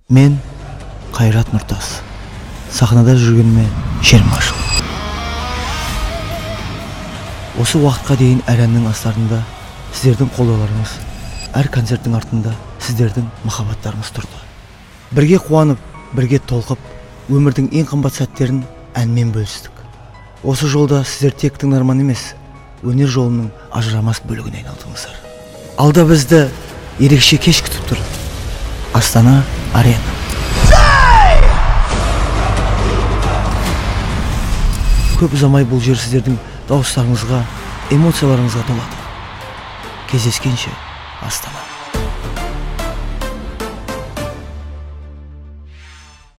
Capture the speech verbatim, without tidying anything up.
Мен Қайрат Нұртас. Сахнада жүргеніме жиырма жыл. Осы уақытқа дейін әр әннің астарында сіздердің қолдауларыңыз, әр концерттің артында сіздердің махаббаттарыңыз тұрды. Бірге қуанып, бірге толқып, өмірдің ең қымбат сәттерін әнмен бөлістік. Осы жолда сіздер тек тыңдарман емес, өнер жолының ажырамас бөлігіне айналдыңыздар. Алда бізді ерекше кеш күтіп тұр. Астана Арена. Көп ұзамай бұл жер сіздердің дауыстарыңызға, эмоцияларыңызға толады. Кездескенше Астана.